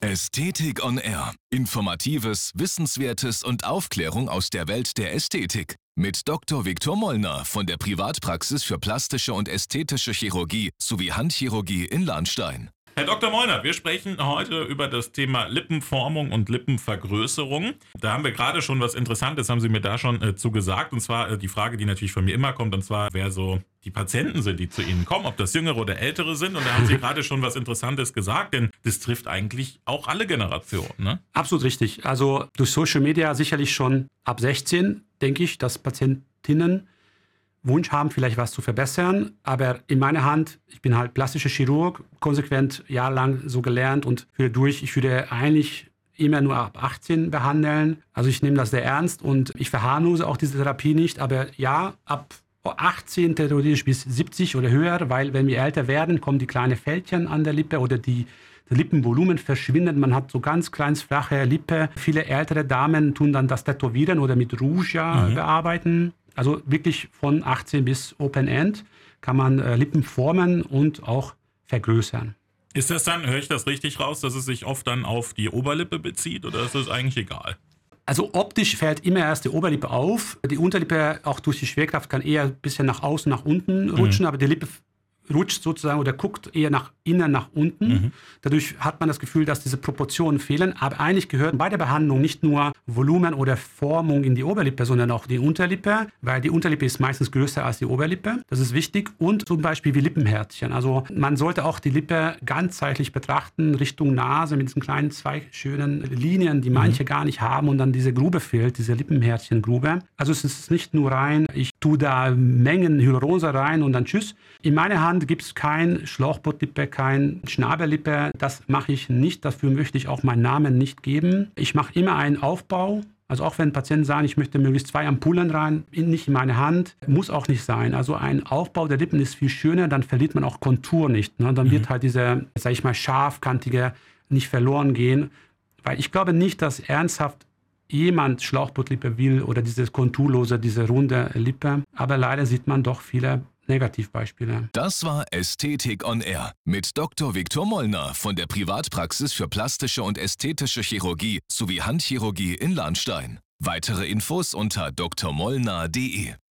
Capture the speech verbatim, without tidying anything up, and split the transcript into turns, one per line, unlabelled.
Ästhetik on Air. Informatives, Wissenswertes und Aufklärung aus der Welt der Ästhetik. Mit Doktor Viktor Mollner von der Privatpraxis für plastische und ästhetische Chirurgie sowie Handchirurgie in Lahnstein.
Herr Doktor Mollner, wir sprechen heute über das Thema Lippenformung und Lippenvergrößerung. Da haben wir gerade schon was Interessantes, haben Sie mir da schon äh, zu gesagt. Und zwar äh, die Frage, die natürlich von mir immer kommt, und zwar, wer so die Patienten sind, die zu Ihnen kommen, ob das Jüngere oder Ältere sind. Und da haben Sie gerade schon was Interessantes gesagt, denn das trifft eigentlich auch alle Generationen, ne?
Absolut richtig. Also durch Social Media sicherlich schon ab sechzehn, denke ich, dass Patientinnen Wunsch haben, vielleicht was zu verbessern. Aber in meiner Hand, ich bin halt plastischer Chirurg, konsequent jahrelang so gelernt und führe durch. Ich würde eigentlich immer nur ab achtzehn behandeln. Also ich nehme das sehr ernst und ich verharmlose auch diese Therapie nicht. Aber ja, ab achtzehn theoretisch bis siebzig oder höher, weil wenn wir älter werden, kommen die kleinen Fältchen an der Lippe oder die das Lippenvolumen verschwindet. Man hat so ganz kleines, flache Lippe. Viele ältere Damen tun dann das Tätowieren oder mit Rouge ja, mhm. bearbeiten. Also wirklich von achtzehn bis Open End kann man äh, Lippen formen und auch vergrößern.
Ist das dann, höre ich das richtig raus, dass es sich oft dann auf die Oberlippe bezieht oder ist das eigentlich egal?
Also optisch fällt immer erst die Oberlippe auf. Die Unterlippe, auch durch die Schwerkraft, kann eher ein bisschen nach außen, nach unten rutschen, mhm. aber die Lippe rutscht sozusagen oder guckt eher nach innen, nach unten. Mhm. Dadurch hat man das Gefühl, dass diese Proportionen fehlen. Aber eigentlich gehört bei der Behandlung nicht nur Volumen oder Formung in die Oberlippe, sondern auch die Unterlippe, weil die Unterlippe ist meistens größer als die Oberlippe. Das ist wichtig. Und zum Beispiel wie Lippenherzchen. Also man sollte auch die Lippe ganzheitlich betrachten, Richtung Nase mit diesen kleinen zwei schönen Linien, die manche mhm. gar nicht haben und dann diese Grube fehlt, diese Lippenherzchengrube. Also es ist nicht nur rein, ich tue da Mengen Hyaluronsäure rein und dann tschüss. In meiner Hand gibt es kein Schlauchbootlippe, kein Schnabellippe. Das mache ich nicht. Dafür möchte ich auch meinen Namen nicht geben. Ich mache immer einen Aufbau. Also auch wenn Patienten sagen, ich möchte möglichst zwei Ampullen rein, nicht in meine Hand, muss auch nicht sein. Also ein Aufbau der Lippen ist viel schöner, dann verliert man auch Kontur nicht. Ne? Dann mhm. wird halt diese, sag ich mal, scharfkantige nicht verloren gehen. Weil ich glaube nicht, dass ernsthaft jemand Schlauchbootlippe will oder diese konturlose, diese runde Lippe. Aber leider sieht man doch viele Negativbeispiele.
Das war Ästhetik on Air mit Doktor Viktor Mollner von der Privatpraxis für plastische und ästhetische Chirurgie sowie Handchirurgie in Lahnstein. Weitere Infos unter d r mollner punkt d e.